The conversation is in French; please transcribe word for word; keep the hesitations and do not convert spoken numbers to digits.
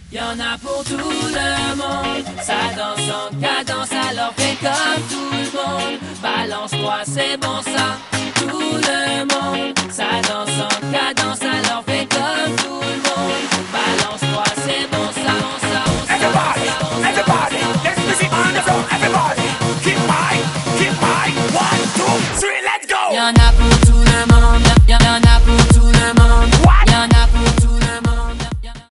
Y en a pour tout le monde, ça danse en cadence, alors fais comme tout le monde. Balance-toi, c'est bon ça, tout le